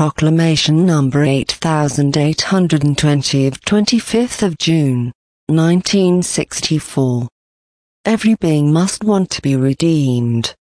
Proclamation number 8820 of 25th of June, 1964. Every being must want to be redeemed.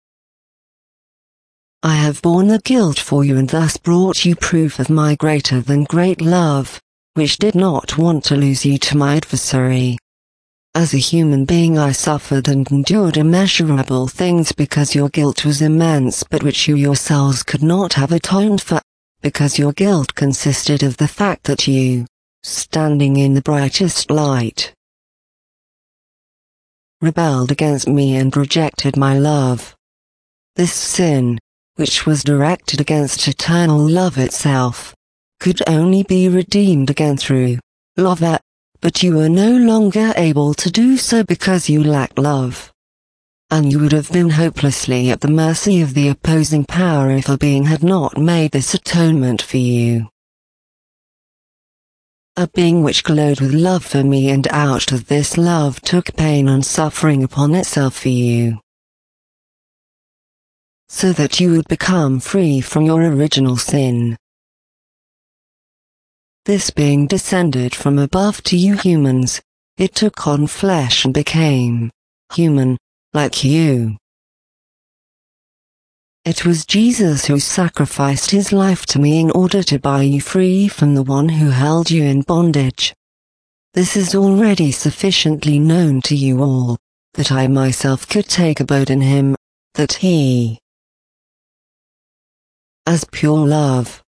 I have borne the guilt for you and thus brought you proof of my greater than great love, which did not want to lose you to my adversary. As a human being I suffered and endured immeasurable things because your guilt was immense but which you yourselves could not have atoned for, because your guilt consisted of the fact that you, standing in the brightest light, rebelled against me and rejected my love. This sin, which was directed against eternal love itself, could only be redeemed again through love, but you were no longer able to do so because you lacked love. And you would have been hopelessly at the mercy of the opposing power if a being had not made this atonement for you. A being which glowed with love for me and out of this love took pain and suffering upon itself for you, so that you would become free from your original sin. This being descended from above to you humans. It took on flesh and became human, like you. It was Jesus who sacrificed his life to me in order to buy you free from the one who held you in bondage. This is already sufficiently known to you all, that I myself could take abode in him, that he, as pure love,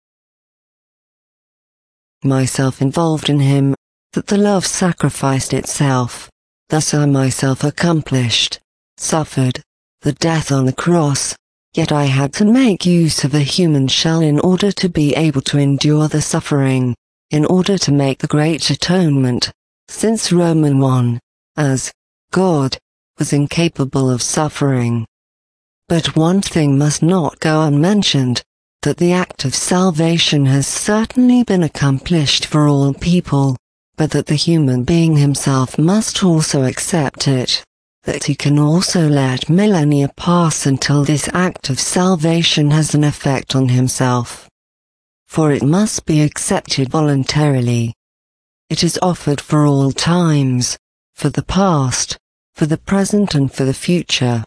myself involved in him, that the love sacrificed itself. Thus I myself accomplished, suffered, the death on the cross, yet I had to make use of a human shell in order to be able to endure the suffering, in order to make the great atonement, since Romans 1, as God, was incapable of suffering. But one thing must not go unmentioned, that the act of salvation has certainly been accomplished for all people, but that the human being himself must also accept it, that he can also let millennia pass until this act of salvation has an effect on himself. For it must be accepted voluntarily. It is offered for all times, for the past, for the present and for the future.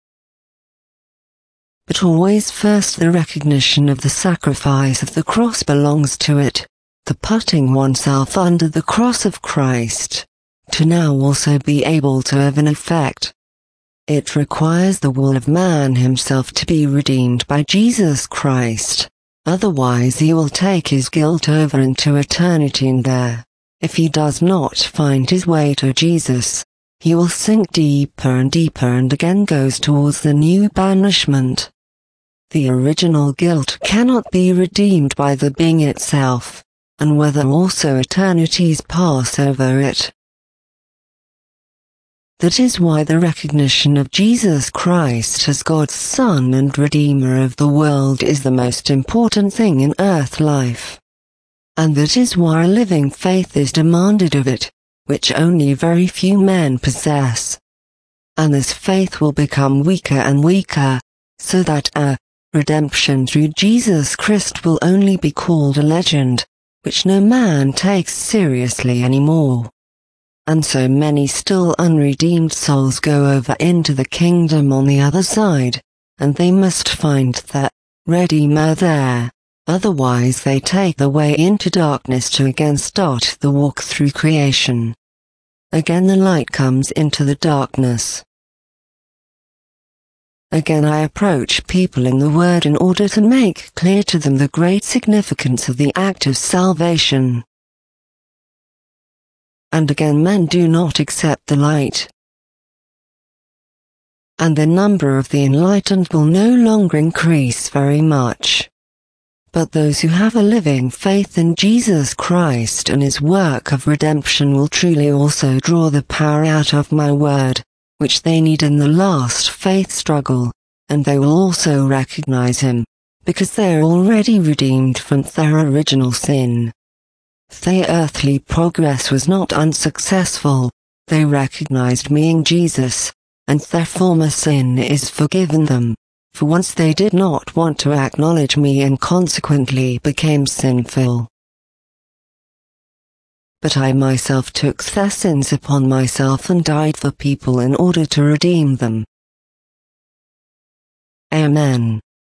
But always first the recognition of the sacrifice of the cross belongs to it, the putting oneself under the cross of Christ, to now also be able to have an effect. It requires the will of man himself to be redeemed by Jesus Christ, otherwise he will take his guilt over into eternity and there, if he does not find his way to Jesus, he will sink deeper and again goes towards the new banishment. The original guilt cannot be redeemed by the being itself, and whether also eternities pass over it. That is why the recognition of Jesus Christ as God's Son and Redeemer of the world is the most important thing in earth life. And that is why a living faith is demanded of it, which only very few men possess. And this faith will become weaker and weaker, so that redemption through Jesus Christ will only be called a legend, which no man takes seriously anymore. And so many still unredeemed souls go over into the kingdom on the other side, and they must find the Redeemer there, otherwise they take the way into darkness to again start the walk through creation. Again the light comes into the darkness. Again I approach people in the Word in order to make clear to them the great significance of the act of salvation. And again men do not accept the light. And the number of the enlightened will no longer increase very much. But those who have a living faith in Jesus Christ and his work of redemption will truly also draw the power out of my word, which they need in the last faith struggle, and they will also recognize him, because they are already redeemed from their original sin. Their earthly progress was not unsuccessful, they recognized me in Jesus, and their former sin is forgiven them, for once they did not want to acknowledge me and consequently became sinful. But I myself took their sins upon myself and died for people in order to redeem them. Amen.